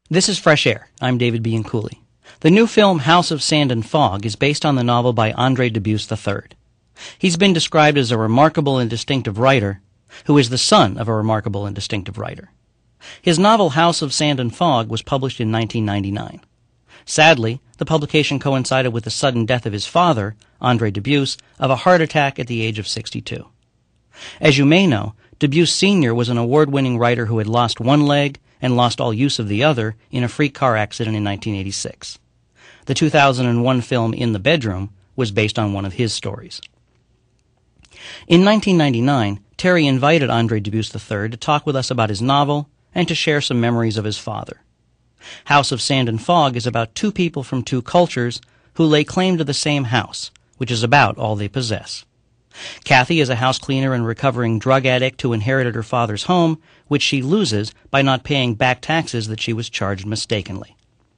This is Fresh Air. I'm David Bianculli. The new film House of Sand and Fog is based on the novel by Andre Dubus III. He's been described as a remarkable and distinctive writer who is the son of a remarkable and distinctive writer. His novel House of Sand and Fog was published in 1999. Sadly, the publication coincided with the sudden death of his father, Andre Dubus, of a heart attack at the age of 62. As you may know, Dubus Sr. was an award-winning writer who had lost one leg and lost all use of the other in a freak car accident in 1986. The 2001 film In the Bedroom was based on one of his stories. In 1999, Terry invited Andre Dubus III to talk with us about his novel and to share some memories of his father. House of Sand and Fog is about two people from two cultures who lay claim to the same house, which is about all they possess. Kathy is a house cleaner and recovering drug addict who inherited her father's home, which she loses by not paying back taxes that she was charged mistakenly.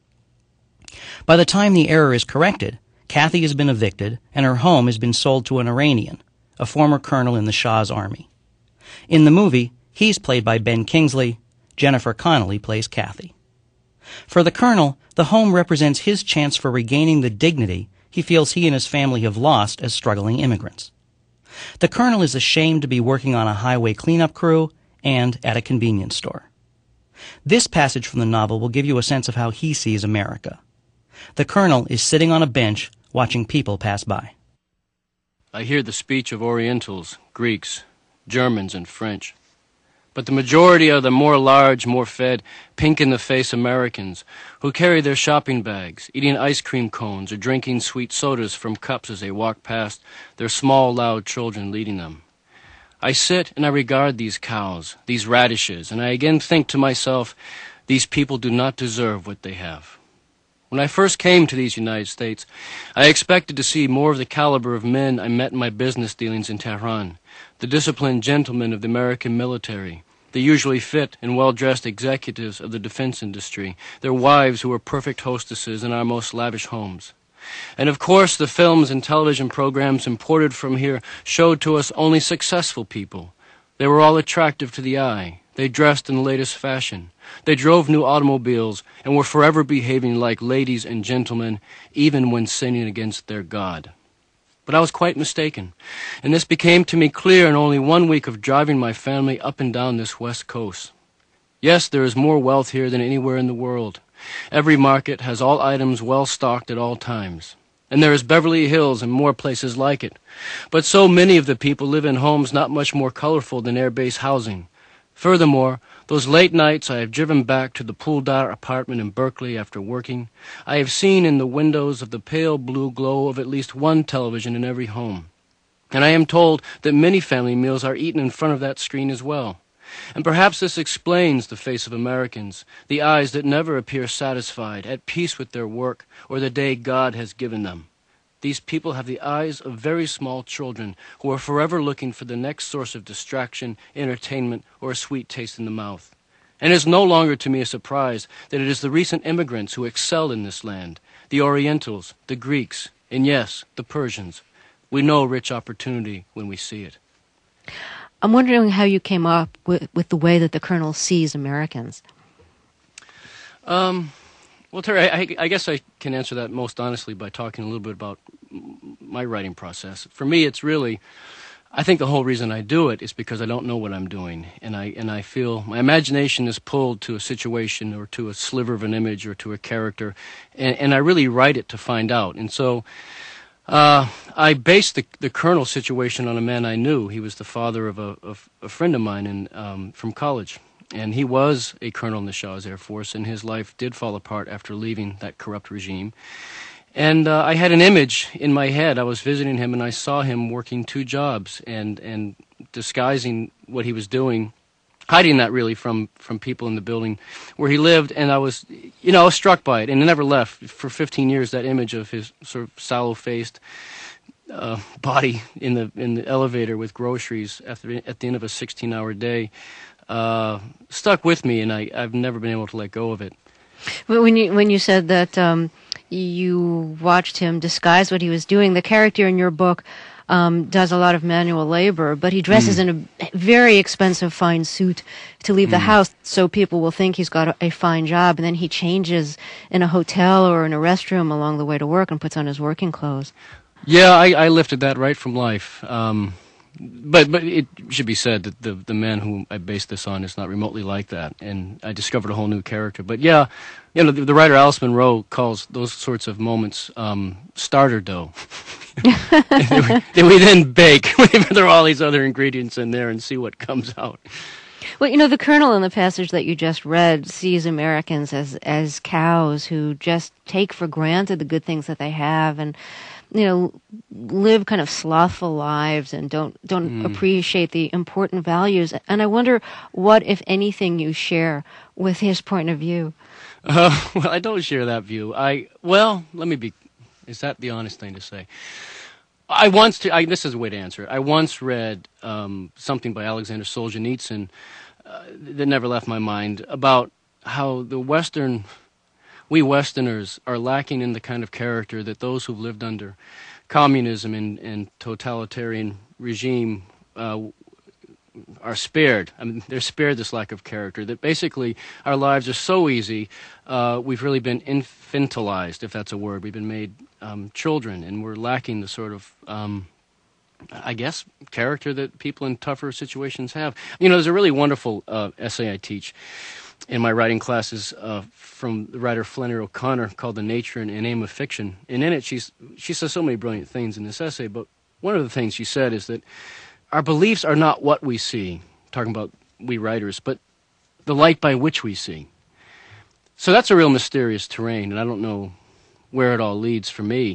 By the time the error is corrected, Kathy has been evicted and her home has been sold to an Iranian, a former colonel in the Shah's army. In the movie, he's played by Ben Kingsley. Jennifer Connelly plays Kathy. For the colonel, the home represents his chance for regaining the dignity he feels he and his family have lost as struggling immigrants. The colonel is ashamed to be working on a highway cleanup crew and at a convenience store. This passage from the novel will give you a sense of how he sees America. The colonel is sitting on a bench watching people pass by. I hear the speech of Orientals, Greeks, Germans, and French. But the majority are the more large, more fed, pink-in-the-face Americans who carry their shopping bags, eating ice cream cones or drinking sweet sodas from cups as they walk past their small, loud children leading them. I sit and I regard these cows, these radishes, and I again think to myself, these people do not deserve what they have. When I first came to these United States, I expected to see more of the caliber of men I met in my business dealings in Tehran, the disciplined gentlemen of the American military, the usually fit and well-dressed executives of the defense industry, their wives who were perfect hostesses in our most lavish homes. And of course, the films and television programs imported from here showed to us only successful people. They were all attractive to the eye. They dressed in the latest fashion. They drove new automobiles and were forever behaving like ladies and gentlemen, even when sinning against their God. But I was quite mistaken, and this became to me clear in only 1 week of driving my family up and down this West Coast. Yes, there is more wealth here than anywhere in the world. Every market has all items well stocked at all times. And there is Beverly Hills and more places like it. But so many of the people live in homes not much more colorful than Air Base housing. Furthermore, those late nights I have driven back to the Pooldar apartment in Berkeley after working, I have seen in the windows of the pale blue glow of at least one television in every home. And I am told that many family meals are eaten in front of that screen as well. And perhaps this explains the face of Americans, the eyes that never appear satisfied, at peace with their work or the day God has given them. These people have the eyes of very small children who are forever looking for the next source of distraction, entertainment, or a sweet taste in the mouth. And it is no longer to me a surprise that it is the recent immigrants who excel in this land, the Orientals, the Greeks, and yes, the Persians. We know rich opportunity when we see it. I'm wondering how you came up with the way that the Colonel sees Americans. Well, Terry, I guess I can answer that most honestly by talking a little bit about my writing process. For me, it's really, I think the whole reason I do it is because I don't know what I'm doing, and I feel my imagination is pulled to a situation or to a sliver of an image or to a character, and I really write it to find out. And so I based the Colonel situation on a man I knew. He was the father of a friend of mine from college. And he was a colonel in the Shah's Air Force, and his life did fall apart after leaving that corrupt regime. And I had an image in my head. I was visiting him, and I saw him working 2 jobs and disguising what he was doing, hiding that really from people in the building where he lived. And I was struck by it, and it never left. For 15 years, that image of his sort of sallow-faced body in the elevator with groceries at the end of a 16-hour day stuck with me, and I've never been able to let go of it. When you said that you watched him disguise what he was doing, the character in your book does a lot of manual labor, but he dresses in a very expensive fine suit to leave the house so people will think he's got a fine job, and then he changes in a hotel or in a restroom along the way to work and puts on his working clothes. Yeah, I lifted that right from life. But it should be said that the man who I based this on is not remotely like that, and I discovered a whole new character. But yeah, the writer Alice Munro calls those sorts of moments starter dough. that we then bake. There are all these other ingredients in there and see what comes out. Well, the Colonel in the passage that you just read sees Americans as cows who just take for granted the good things that they have and live kind of slothful lives and don't appreciate the important values. And I wonder what, if anything, you share with his point of view. Well, I don't share that view. Is that the honest thing to say? This is a way to answer it. I once read something by Alexander Solzhenitsyn that never left my mind about how we Westerners are lacking in the kind of character that those who've lived under communism and totalitarian regime are spared. I mean, they're spared this lack of character, that basically our lives are so easy, we've really been infantilized, if that's a word. We've been made children, and we're lacking the sort of, character that people in tougher situations have. There's a really wonderful essay I teach in my writing classes from the writer Flannery O'Connor called The Nature and Aim of Fiction. And in it, she says so many brilliant things in this essay, but one of the things she said is that our beliefs are not what we see, talking about we writers, but the light by which we see. So that's a real mysterious terrain, and I don't know where it all leads for me.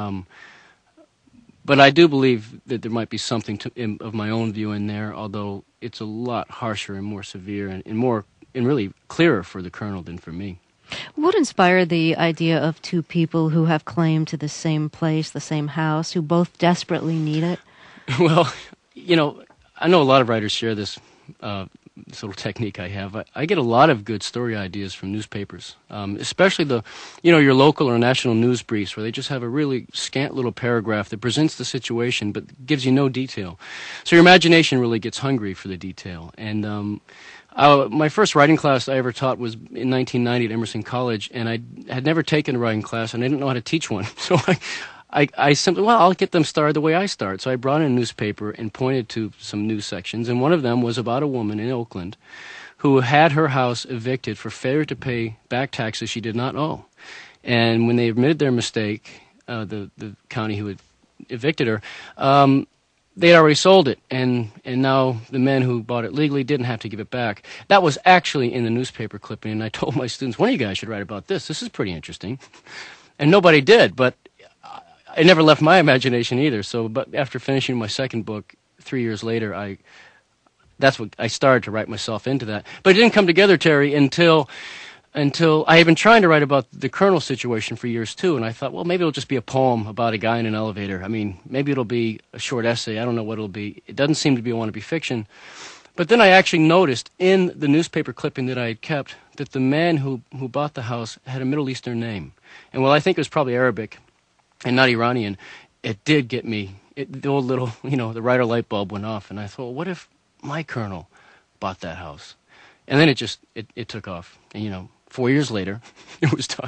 But I do believe that there might be something of my own view in there, although it's a lot harsher and more severe and really clearer for the Colonel than for me. What inspired the idea of two people who have claim to the same place, the same house, who both desperately need it? Well, I know a lot of writers share this little technique I have. I get a lot of good story ideas from newspapers, especially your local or national news briefs, where they just have a really scant little paragraph that presents the situation but gives you no detail. So your imagination really gets hungry for the detail. And my first writing class I ever taught was in 1990 at Emerson College, and I had never taken a writing class, and I didn't know how to teach one. So I simply, I'll get them started the way I start. So I brought in a newspaper and pointed to some news sections, and one of them was about a woman in Oakland who had her house evicted for failure to pay back taxes she did not owe. And when they admitted their mistake, the county who had evicted her, they had already sold it, and now the men who bought it legally didn't have to give it back. That was actually in the newspaper clipping, and I told my students, one of you guys should write about this. This is pretty interesting. And nobody did, but it never left my imagination either. But after finishing my second book 3 years later, I started to write myself into that. But it didn't come together, Terry, until I had been trying to write about the Colonel situation for years too, and I thought, well, maybe it'll just be a poem about a guy in an elevator. I mean, maybe it'll be a short essay. I don't know what it'll be. It doesn't seem to be a wannabe fiction. But then I actually noticed in the newspaper clipping that I had kept that the man who bought the house had a Middle Eastern name. And while I think it was probably Arabic and not Iranian, it did get me. The old little, the writer light bulb went off, and I thought, well, what if my Colonel bought that house? And then it took off. And, 4 years later, it was done.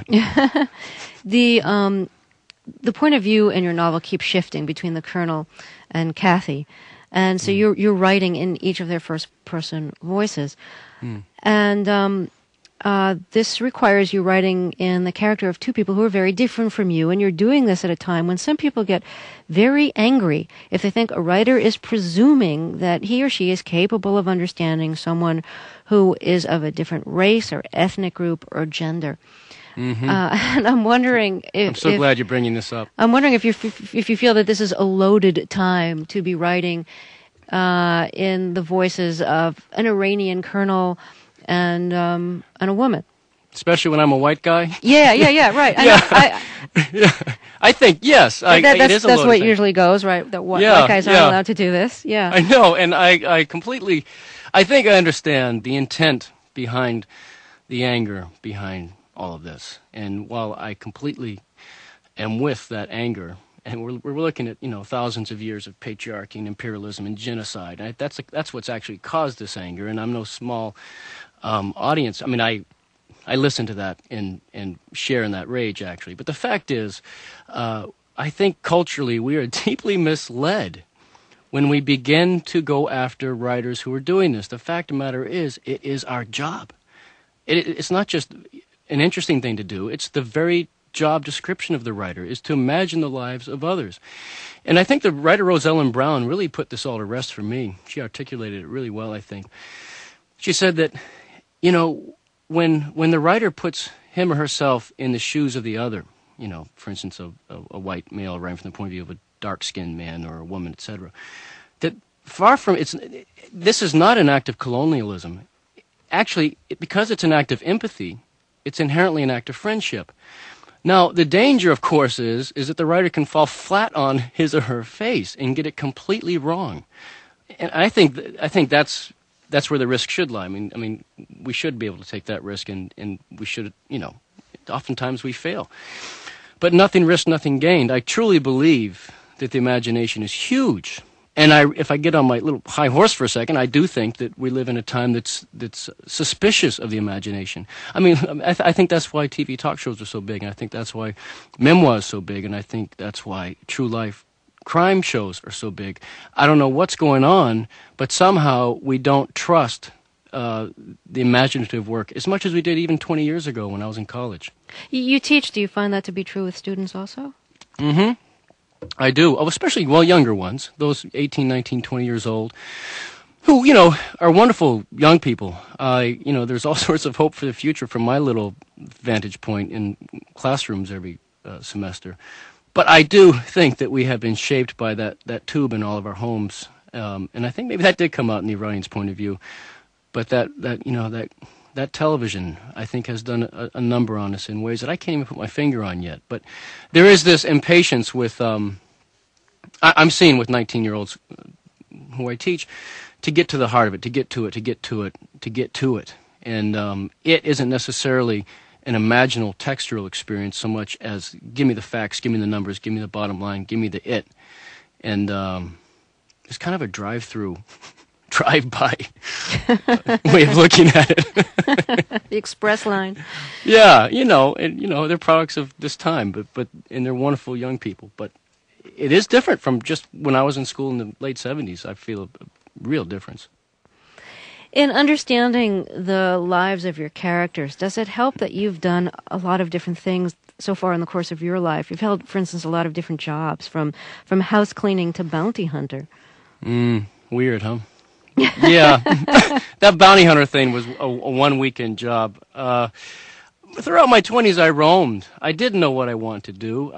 The point of view in your novel keeps shifting between the Colonel and Kathy, and so you're writing in each of their first-person voices, and this requires you writing in the character of two people who are very different from you, and you're doing this at a time when some people get very angry if they think a writer is presuming that he or she is capable of understanding someone who is of a different race or ethnic group or gender. Mm-hmm. And I'm wondering if... I'm so glad you're bringing this up. I'm wondering if you feel that this is a loaded time to be writing in the voices of an Iranian colonel and a woman. Especially when I'm a white guy? Yeah, right. I think, yes. That's what usually goes, right? That white guys aren't allowed to do this. Yeah. I know, and I think I understand the intent behind the anger behind all of this. And while I completely am with that anger and we're looking at, thousands of years of patriarchy and imperialism and genocide. That's what's actually caused this anger, and I'm no small audience. I mean, I listen to that and share in that rage, actually. But the fact is, I think culturally we are deeply misled when we begin to go after writers who are doing this. The fact of the matter is, it is our job. It's not just an interesting thing to do. It's the very job description of the writer, is to imagine the lives of others. And I think the writer Rose Ellen Brown really put this all to rest for me. She articulated it really well, I think. She said that, when the writer puts him or herself in the shoes of the other, for instance, a white male writing from the point of view of a dark-skinned man or a woman, etc., that far from this is not an act of colonialism. Actually, because it's an act of empathy, it's inherently an act of friendship. Now, the danger, of course, is that the writer can fall flat on his or her face and get it completely wrong. And I think that's where the risk should lie. I mean, we should be able to take that risk, and we should, oftentimes we fail. But nothing risked, nothing gained. I truly believe that the imagination is huge. And if I get on my little high horse for a second, I do think that we live in a time that's suspicious of the imagination. I mean, I think that's why TV talk shows are so big, and I think that's why memoir is so big, and I think that's why true life crime shows are so big. I don't know what's going on, but somehow we don't trust the imaginative work as much as we did even 20 years ago when I was in college. You teach. Do you find that to be true with students also? Mm-hmm. I do, especially, younger ones, those 18, 19, 20 years old, who, are wonderful young people. There's all sorts of hope for the future from my little vantage point in classrooms every semester. But I do think that we have been shaped by that tube in all of our homes. And I think maybe that did come out in the Iranian's point of view. But that television, I think, has done a number on us in ways that I can't even put my finger on yet. But there is this impatience with, I'm seeing with 19-year-olds who I teach, to get to the heart of it, to get to it. And it isn't necessarily an imaginal textural experience so much as give me the facts, give me the numbers, give me the bottom line, give me the it. And it's kind of a drive-by way of looking at it. The express line. Yeah, they're products of this time, and they're wonderful young people. But it is different from just when I was in school in the late 70s. I feel a real difference. In understanding the lives of your characters, does it help that you've done a lot of different things so far in the course of your life? You've held, for instance, a lot of different jobs, from house cleaning to bounty hunter. Weird, huh? Yeah, that bounty hunter thing was a one-weekend job. Throughout my 20s, I roamed. I didn't know what I wanted to do.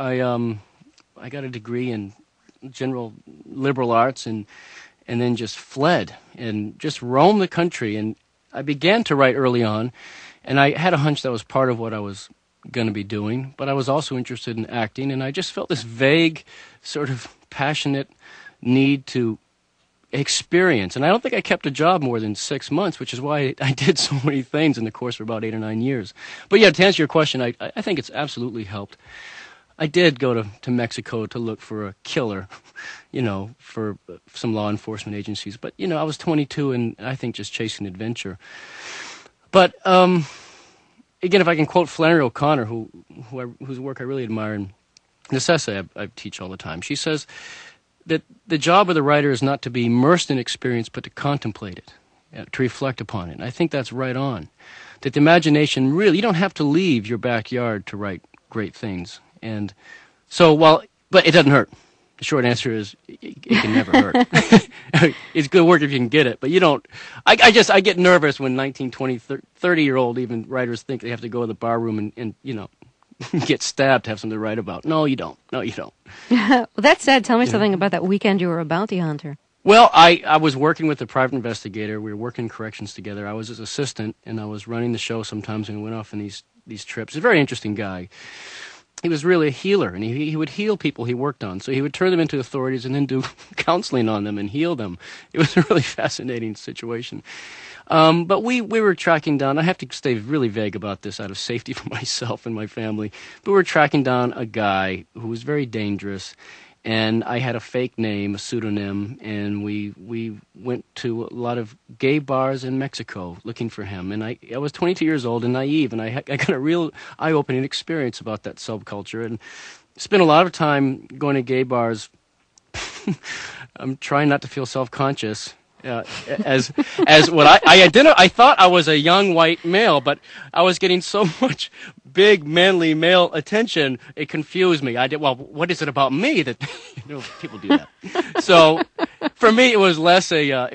I got a degree in general liberal arts and then just fled and just roamed the country. And I began to write early on, and I had a hunch that was part of what I was going to be doing, but I was also interested in acting, and I just felt this vague, sort of passionate need to experience. And I don't think I kept a job more than 6 months, which is why I did so many things in the course of about 8 or 9 years. But yeah, to answer your question, I think it's absolutely helped. I did go to Mexico to look for a killer, for some law enforcement agencies. But, I was 22 and I think just chasing adventure. But, again, if I can quote Flannery O'Connor, whose work I really admire in this essay I teach all the time, she says that the job of the writer is not to be immersed in experience, but to contemplate it, to reflect upon it. And I think that's right on. That the imagination really, you don't have to leave your backyard to write great things. And so, but it doesn't hurt. The short answer is it can never hurt. It's good work if you can get it, but you don't. I get nervous when 19, 20, 30-year-old even writers think they have to go to the bar room and get stabbed to have something to write about. No, you don't. Well, that said, tell me something about that weekend you were a bounty hunter. Well, I was working with a private investigator. We were working corrections together. I was his assistant, and I was running the show sometimes, and we went off on these trips. He's a very interesting guy. He was really a healer, and he would heal people he worked on. So he would turn them into authorities and then do counseling on them and heal them. It was a really fascinating situation. But we were tracking down, I have to stay really vague about this out of safety for myself and my family, but we were tracking down a guy who was very dangerous, and I had a fake name, a pseudonym, and we went to a lot of gay bars in Mexico looking for him. And I was 22 years old and naive, and I got a real eye-opening experience about that subculture, and spent a lot of time going to gay bars. I'm trying not to feel self-conscious. As what I thought I was a young white male, but I was getting so much big manly male attention, it confused me. Well, what is it about me that people do that? So for me, it was less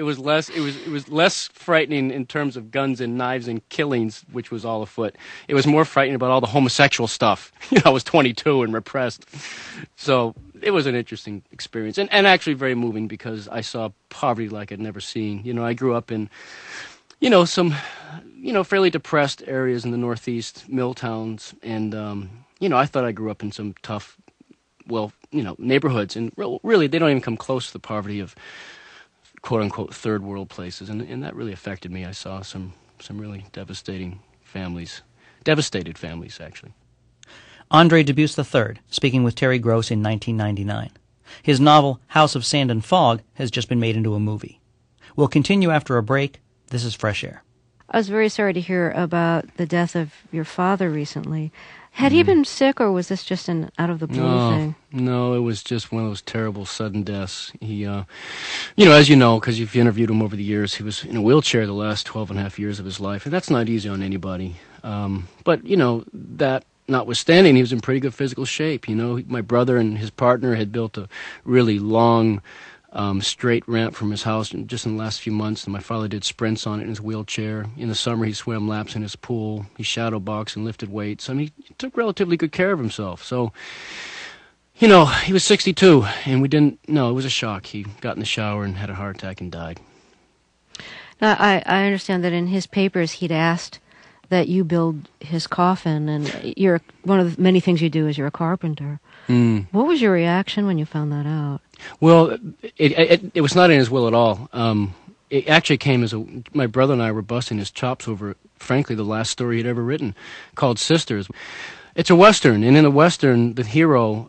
frightening in terms of guns and knives and killings, which was all afoot. It was more frightening about all the homosexual stuff. I was 22 and repressed. So it was an interesting experience, and actually very moving, because I saw poverty like I'd never seen. I grew up in, some, fairly depressed areas in the Northeast, mill towns, and, I thought I grew up in some tough, neighborhoods, and really they don't even come close to the poverty of quote-unquote third world places, and that really affected me. I saw some really devastated families, actually. Andre Dubus III, speaking with Terry Gross in 1999. His novel, House of Sand and Fog, has just been made into a movie. We'll continue after a break. This is Fresh Air. I was very sorry to hear about the death of your father recently. Had he been sick, or was this just an out-of-the-blue thing? No, it was just one of those terrible sudden deaths. He, as you know, because you've interviewed him over the years, he was in a wheelchair the last 12 and a half years of his life, and that's not easy on anybody. But, that notwithstanding, he was in pretty good physical shape. My brother and his partner had built a really long, straight ramp from his house just in the last few months, and my father did sprints on it in his wheelchair. In the summer, he swam laps in his pool. He shadow boxed and lifted weights. I mean, he took relatively good care of himself. So, he was 62, and we didn't know. It was a shock. He got in the shower and had a heart attack and died. Now, I understand that in his papers he'd asked that you build his coffin, and you're one of the many things you do is you're a carpenter. What was your reaction when you found that out? Well, it was not in his will at all. It actually came as my brother and I were busting his chops over, frankly, the last story he'd ever written, called Sisters. It's a Western, and in the Western, the hero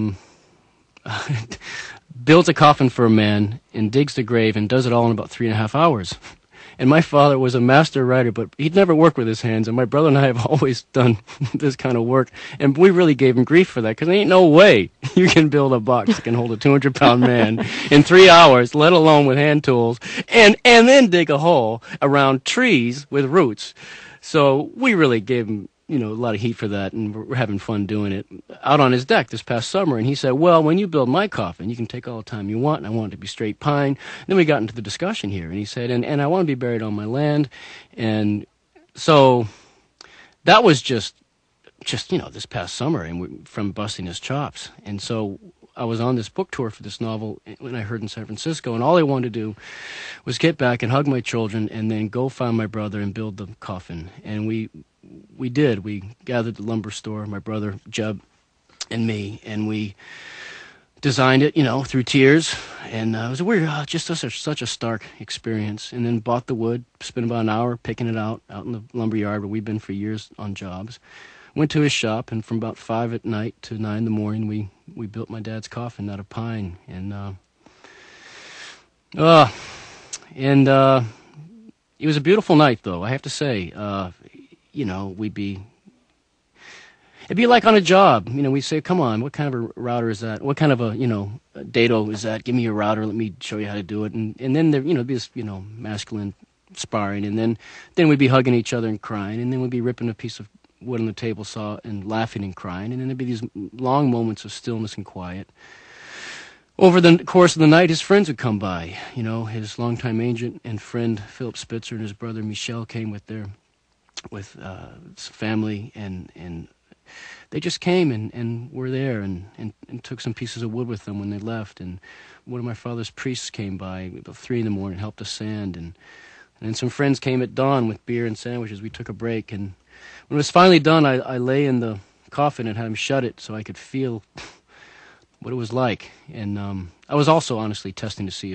builds a coffin for a man and digs the grave and does it all in about 3.5 hours. And my father was a master writer, but he'd never worked with his hands, and my brother and I have always done this kind of work, and we really gave him grief for that, because there ain't no way you can build a box that can hold a 200-pound man in 3 hours, let alone with hand tools, and then dig a hole around trees with roots. So we really gave him a lot of heat for that, and we're having fun doing it out on his deck this past summer. And he said, well, when you build my coffin, you can take all the time you want, and I want it to be straight pine. And then we got into the discussion here, and he said, and I want to be buried on my land. And so that was just this past summer, and from busting his chops. And so I was on this book tour for this novel when I heard in San Francisco, and all I wanted to do was get back and hug my children and then go find my brother and build the coffin. And we did. We gathered at the lumber store, my brother, Jeb, and me, and we designed it, through tears. And it was weird, just such a stark experience. And then bought the wood, spent about an hour picking it out in the lumber yard where we've been for years on jobs. Went to his shop, and from about 5 at night to 9 in the morning, we built my dad's coffin out of pine. And it was a beautiful night, though, I have to say. It'd be like on a job. We say, come on, what kind of a router is that? What kind of a dado is that? Give me your router, let me show you how to do it. And then there, be this, masculine sparring, and then we'd be hugging each other and crying, and then we'd be ripping a piece of wood on the table saw and laughing and crying, and then there'd be these long moments of stillness and quiet. Over the course of the night, his friends would come by. His longtime agent and friend Philip Spitzer and his brother Michel came with family, and they just came and were there and took some pieces of wood with them when they left. And one of my father's priests came by about 3 in the morning, helped us sand, and then some friends came at dawn with beer and sandwiches. We took a break, and when it was finally done, I lay in the coffin and had him shut it so I could feel what it was like. And I was also honestly testing to see if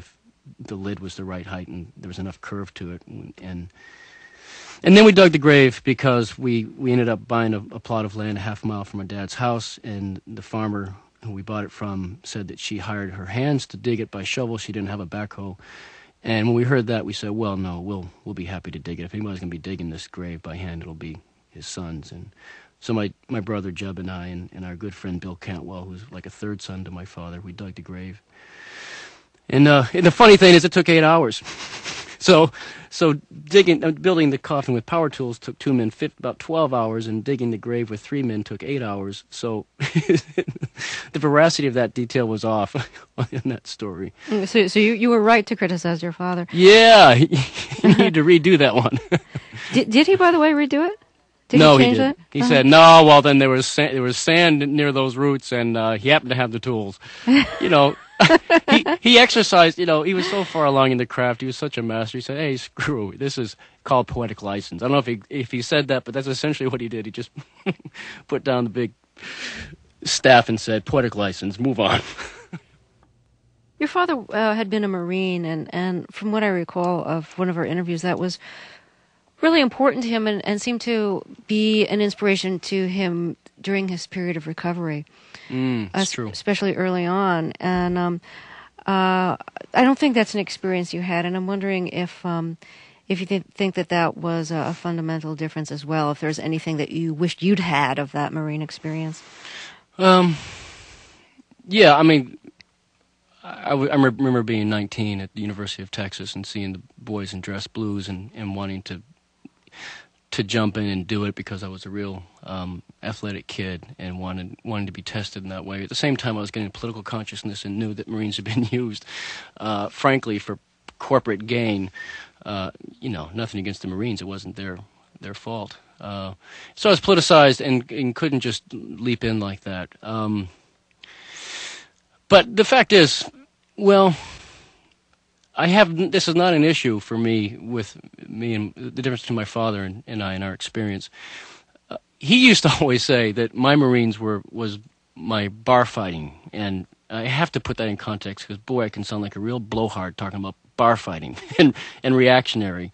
the lid was the right height and there was enough curve to it. And then we dug the grave because we ended up buying a plot of land a half mile from my dad's house, and the farmer who we bought it from said that she hired her hands to dig it by shovel. She didn't have a backhoe. And when we heard that, we said, well, no, we'll be happy to dig it. If anybody's going to be digging this grave by hand, it'll be his sons. And so my brother Jeb and I and our good friend Bill Cantwell, who's like a third son to my father, we dug the grave. And the funny thing is it took 8 hours. So building the coffin with power tools took 2 men about 12 hours, and digging the grave with 3 men took 8 hours. So the veracity of that detail was off in that story. So you were right to criticize your father. Yeah, you need to redo that one. Did he, by the way, redo it? Did no, he change he didn't. it? He said, no, well, then there was sand near those roots, and he happened to have the tools. You know, he exercised, you know, he was so far along in the craft. He was such a master. He said, hey, screw it. This is called poetic license. I don't know if he said that, but that's essentially what he did. He just put down the big staff and said, poetic license, move on. Your father had been a Marine, and from what I recall of one of our interviews, that was really important to him and seemed to be an inspiration to him during his period of recovery. That's true. Especially early on. And I don't think that's an experience you had, and I'm wondering if you think that was a fundamental difference as well, if there's anything that you wished you'd had of that Marine experience. Yeah, I mean, I remember being 19 at the University of Texas and seeing the boys in dress blues and wanting to jump in and do it because I was a real athletic kid and wanted to be tested in that way. At the same time, I was getting political consciousness and knew that Marines had been used, frankly, for corporate gain. You know, nothing against the Marines; it wasn't their fault. So I was politicized and couldn't just leap in like that. But the fact is, well, this is not an issue for me with me and the difference between my father and I in our experience. He used to always say that my Marines was my bar fighting, and I have to put that in context because, boy, I can sound like a real blowhard talking about bar fighting and reactionary.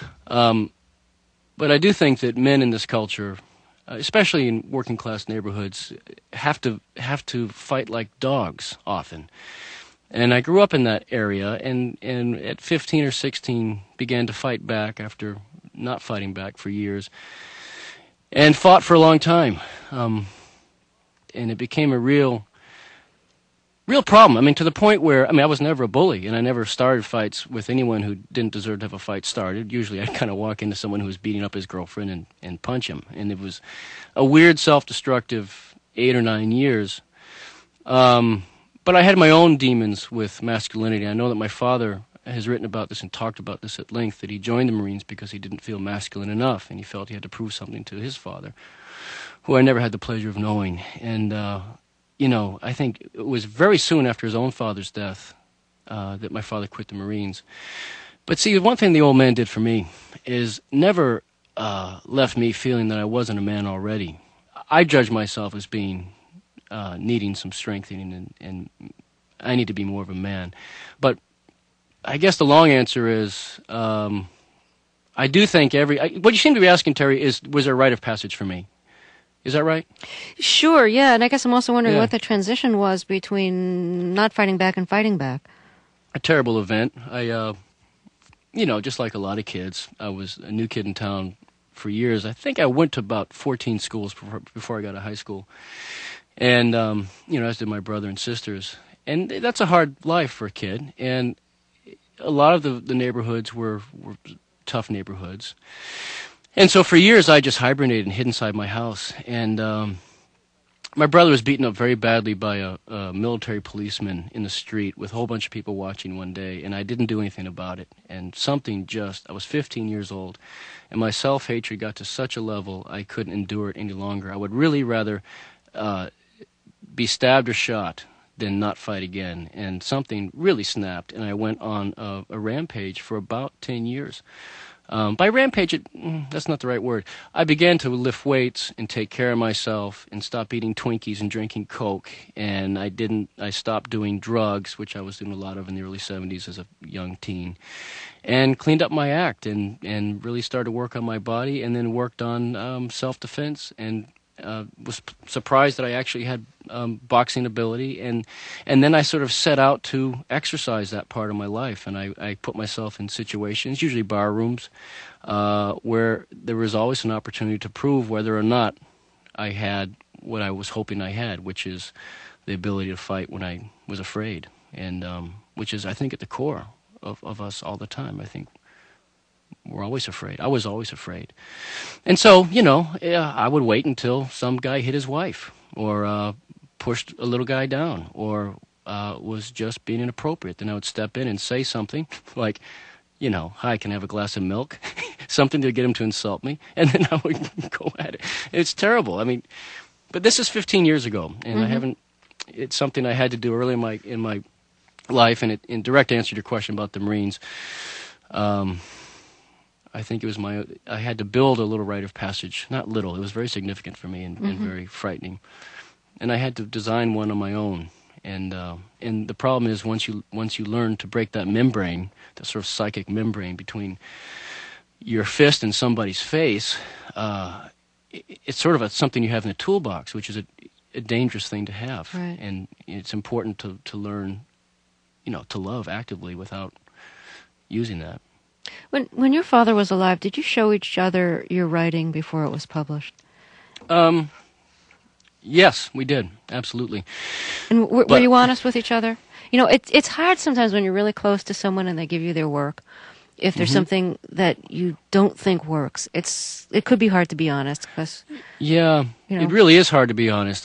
But I do think that men in this culture, especially in working class neighborhoods, have to fight like dogs often. And I grew up in that area, and at 15 or 16 began to fight back after not fighting back for years, and fought for a long time. And it became a real problem. I mean, to the point where, I was never a bully, and I never started fights with anyone who didn't deserve to have a fight started. Usually I'd kind of walk into someone who was beating up his girlfriend and punch him. And it was a weird, self-destructive 8 or 9 years. But I had my own demons with masculinity. I know that my father has written about this and talked about this at length, that he joined the Marines because he didn't feel masculine enough, and he felt he had to prove something to his father, who I never had the pleasure of knowing. And, you know, I think it was very soon after his own father's death that my father quit the Marines. But see, one thing the old man did for me is never left me feeling that I wasn't a man already. I judge myself as being needing some strengthening, and I need to be more of a man. But I guess the long answer is I do think what you seem to be asking, Terry, was there a rite of passage for me? Is that right? Sure, yeah. And I guess I'm also wondering what the transition was between not fighting back and fighting back. A terrible event. I, just like a lot of kids, I was a new kid in town for years. I think I went to about 14 schools before I got to high school. And, as did my brother and sisters. And that's a hard life for a kid. And a lot of the neighborhoods were tough neighborhoods. And so for years I just hibernated and hid inside my house. And my brother was beaten up very badly by a military policeman in the street with a whole bunch of people watching one day. And I didn't do anything about it. And I was 15 years old. And my self-hatred got to such a level I couldn't endure it any longer. I would really rather be stabbed or shot than not fight again. And something really snapped, and I went on a rampage for about 10 years. By rampage, that's not the right word. I began to lift weights and take care of myself and stop eating Twinkies and drinking Coke. And I stopped doing drugs, which I was doing a lot of in the early 70s as a young teen, and cleaned up my act and really started to work on my body, and then worked on self-defense, and was surprised that I actually had boxing ability, and then I sort of set out to exercise that part of my life, and I put myself in situations, usually bar rooms, where there was always an opportunity to prove whether or not I had what I was hoping I had, which is the ability to fight when I was afraid, and which is, I think, at the core of us all the time. I think we're always afraid. I was always afraid. And so, I would wait until some guy hit his wife, or pushed a little guy down, or was just being inappropriate. Then I would step in and say something like, hi, can I have a glass of milk? Something to get him to insult me. And then I would go at it. It's terrible. I mean, but this is 15 years ago, and it's something I had to do early in my life. And in direct answer to your question about the Marines, I think it was I had to build a little rite of passage. Not little, it was very significant for me and very frightening. And I had to design one on my own. And the problem is, once you learn to break that membrane, that sort of psychic membrane between your fist and somebody's face, it's sort of something you have in the toolbox, which is a dangerous thing to have. Right. And it's important to learn, to love actively without using that. When your father was alive, did you show each other your writing before it was published? Yes, we did. Absolutely. And were you honest with each other? It's hard sometimes when you're really close to someone and they give you their work. If there's something that you don't think works, it could be hard to be honest. Yeah, it really is hard to be honest.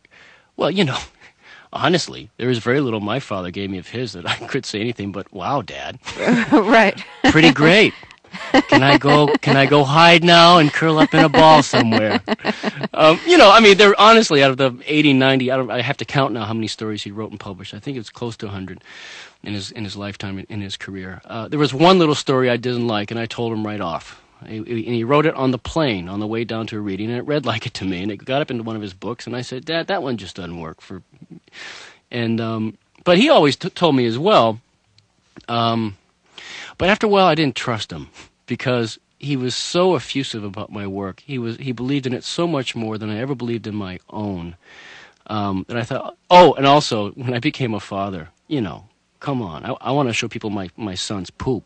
Honestly, there was very little my father gave me of his that I could say anything but, "Wow, Dad." Right. Pretty great. Can I go hide now and curl up in a ball somewhere? They're honestly, out of the 80, 90, I have to count now how many stories he wrote and published. I think it's close to 100 in his lifetime, in his career. There was one little story I didn't like, and I told him right off. And he wrote it on the plane on the way down to a reading, and it read like it to me, and it got up into one of his books, and I said, "Dad, that one just doesn't work for." And but he always told me as well. But after a while, I didn't trust him, because he was so effusive about my work. He believed in it so much more than I ever believed in my own. And I thought, and also when I became a father, come on, I want to show people my son's poop.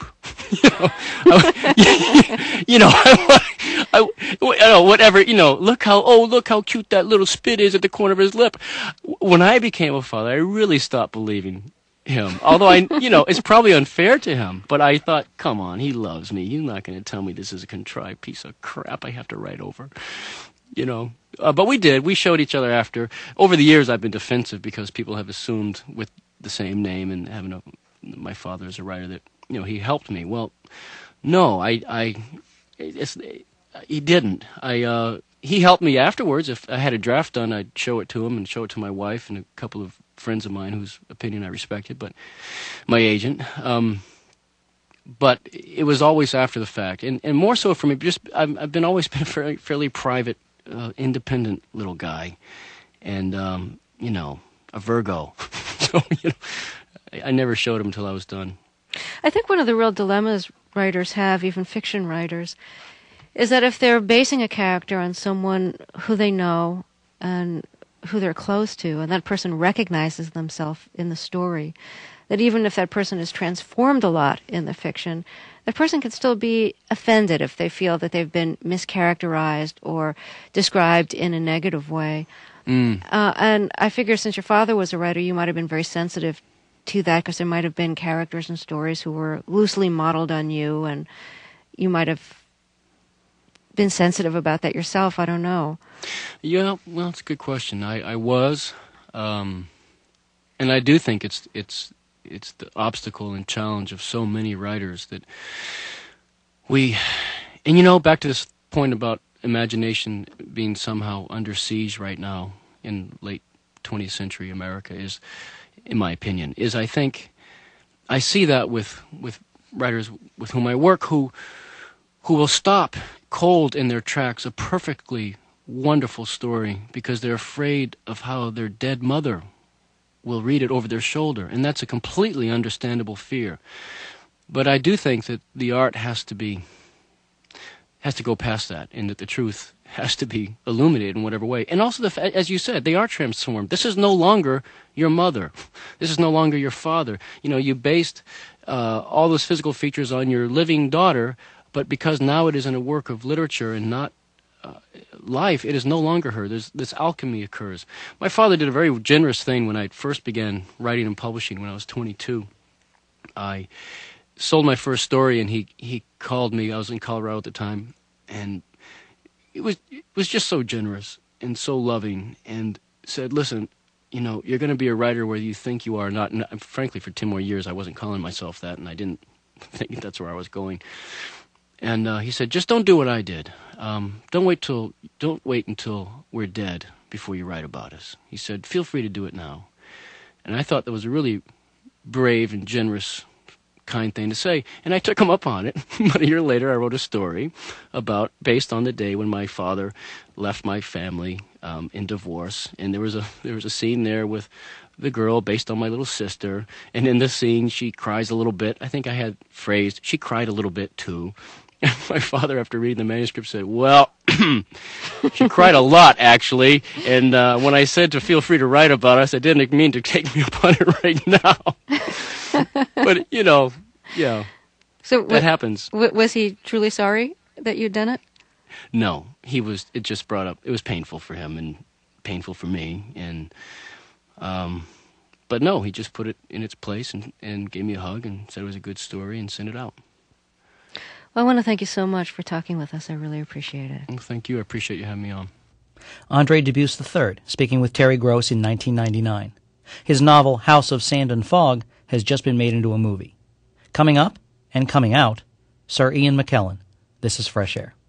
Whatever. Look how cute that little spit is at the corner of his lip. When I became a father, I really stopped believing him. Although it's probably unfair to him, but I thought, come on, he loves me. He's not going to tell me this is a contrived piece of crap I have to write over. But we did. We showed each other after. Over the years, I've been defensive because people have assumed with the same name and having my father as a writer that he helped me. Well, no, he didn't. He helped me afterwards. If I had a draft done, I'd show it to him and show it to my wife and a couple of friends of mine whose opinion I respected, but my agent. But it was always after the fact, and more so for me. I've always been a fairly private, independent little guy, and a Virgo. So I never showed him until I was done. I think one of the real dilemmas writers have, even fiction writers, is that if they're basing a character on someone who they know and who they're close to, and that person recognizes themselves in the story, that even if that person is transformed a lot in the fiction, that person can still be offended if they feel that they've been mischaracterized or described in a negative way. And I figure since your father was a writer, you might have been very sensitive to that, because there might have been characters and stories who were loosely modeled on you, and you might have been sensitive about that yourself. I don't know. Yeah, well, it's a good question. I was, and I do think it's the obstacle and challenge of so many writers that back to this point about imagination being somehow under siege right now in late 20th century America is, in my opinion, I think I see that with writers with whom I work who who will stop cold in their tracks a perfectly wonderful story because they're afraid of how their dead mother will read it over their shoulder, and that's a completely understandable fear. But I do think that the art has to go past that, and that the truth has to be illuminated in whatever way. And also, as you said, they are transformed. This is no longer your mother. This is no longer your father. You know, you based all those physical features on your living daughter, but because now it is in a work of literature and not life, it is no longer her. This alchemy occurs. My father did a very generous thing when I first began writing and publishing when I was 22. I sold my first story, and he called me. I was in Colorado at the time, and it was just so generous and so loving, and said, listen, you know, you're going to be a writer whether you think you are or not. And frankly, for 10 more years, I wasn't calling myself that, and I didn't think that's where I was going. And he said, just don't do what I did. Don't wait until we're dead before you write about us. He said, feel free to do it now. And I thought that was a really brave and generous, kind thing to say, and I took him up on it. But a year later, I wrote a story based on the day when my father left my family in divorce, and there was a scene there with the girl based on my little sister, and in the scene she cries a little bit. I think I had phrased she cried a little bit too. And my father, after reading the manuscript, said, well, she cried a lot, actually. And when I said to feel free to write about us, I didn't mean to take me up on it right now. But, you know, yeah, so that happens. Was he truly sorry that you'd done it? No, it just brought up, it was painful for him and painful for me. And, but no, he just put it in its place and gave me a hug and said it was a good story and sent it out. Well, I want to thank you so much for talking with us. I really appreciate it. Well, thank you. I appreciate you having me on. Andre Dubus III, speaking with Terry Gross in 1999. His novel, House of Sand and Fog, has just been made into a movie. Coming up and coming out, Sir Ian McKellen. This is Fresh Air.